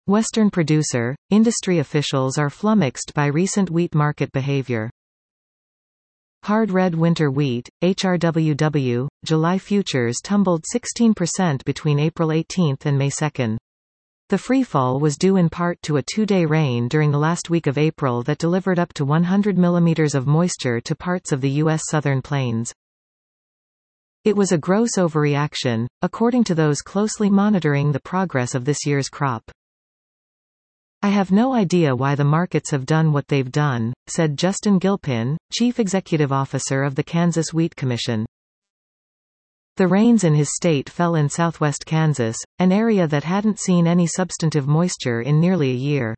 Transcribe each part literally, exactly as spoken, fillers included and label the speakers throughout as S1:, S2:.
S1: Western producer, industry officials are flummoxed by recent wheat market behavior. Hard red winter wheat, H R W W, July futures tumbled sixteen percent between April eighteenth and May second. The freefall was due in part to a two-day rain during the last week of April that delivered up to one hundred millimeters of moisture to parts of the U S southern plains. It was a gross overreaction, according to those closely monitoring the progress of this year's crop. "I have no idea why the markets have done what they've done," said Justin Gilpin, Chief Executive Officer of the Kansas Wheat Commission. The rains in his state fell in southwest Kansas, an area that hadn't seen any substantive moisture in nearly a year.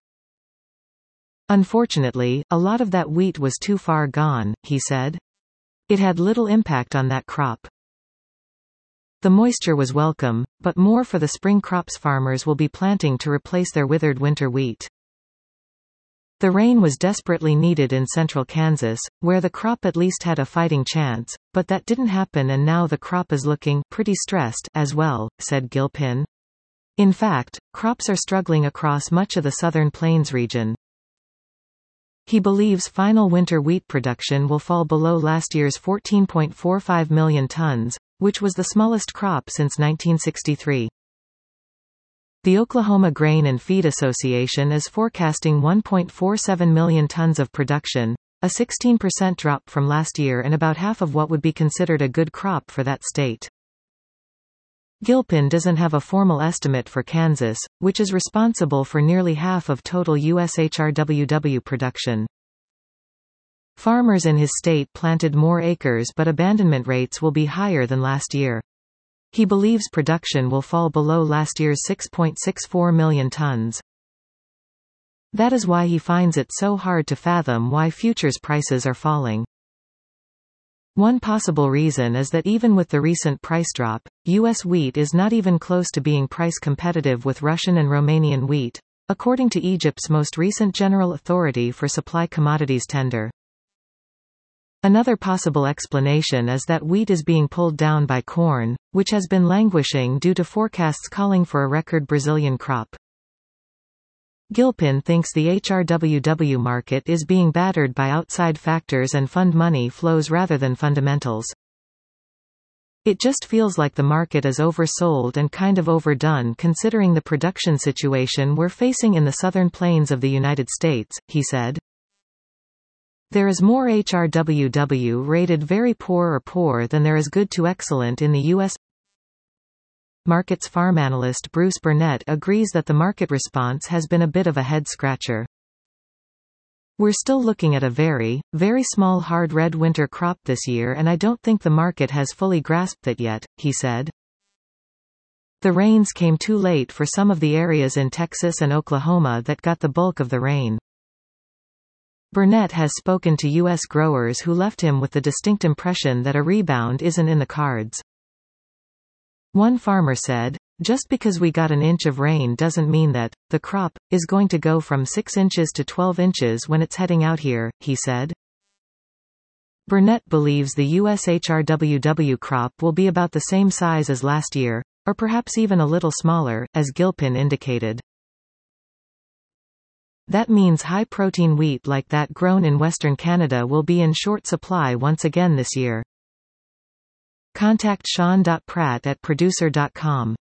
S1: "Unfortunately, a lot of that wheat was too far gone," he said. "It had little impact on that crop. The moisture was welcome, but more for the spring crops farmers will be planting to replace their withered winter wheat." The rain was desperately needed in central Kansas, where the crop at least had a fighting chance, but that didn't happen and now the crop is looking pretty stressed as well, said Gilpin. In fact, crops are struggling across much of the southern plains region. He believes final winter wheat production will fall below last year's fourteen point four five million tons, which was the smallest crop since nineteen sixty-three. The Oklahoma Grain and Feed Association is forecasting one point four seven million tons of production, a sixteen percent drop from last year and about half of what would be considered a good crop for that state. Gilpin doesn't have a formal estimate for Kansas, which is responsible for nearly half of total U S H R W W production. Farmers in his state planted more acres, but abandonment rates will be higher than last year. He believes production will fall below last year's six point six four million tons. That is why he finds it so hard to fathom why futures prices are falling. One possible reason is that even with the recent price drop, U S wheat is not even close to being price competitive with Russian and Romanian wheat, according to Egypt's most recent General Authority for Supply Commodities tender. Another possible explanation is that wheat is being pulled down by corn, which has been languishing due to forecasts calling for a record Brazilian crop. Gilpin thinks the H R W W market is being battered by outside factors and fund money flows rather than fundamentals. It just feels like the market is oversold and kind of overdone considering the production situation we're facing in the southern plains of the United States, he said. There is more H R W W rated very poor or poor than there is good to excellent in the U S Markets farm analyst Bruce Burnett agrees that the market response has been a bit of a head-scratcher. We're still looking at a very, very small hard red winter crop this year and I don't think the market has fully grasped it yet, he said. The rains came too late for some of the areas in Texas and Oklahoma that got the bulk of the rain. Burnett has spoken to U S growers who left him with the distinct impression that a rebound isn't in the cards. One farmer said, "Just because we got an inch of rain doesn't mean that the crop is going to go from six inches to twelve inches when it's heading out here," he said. Burnett believes the U S H R W W crop will be about the same size as last year, or perhaps even a little smaller, as Gilpin indicated. That means high-protein wheat like that grown in Western Canada will be in short supply once again this year. Contact Sean Pratt at producer dot com.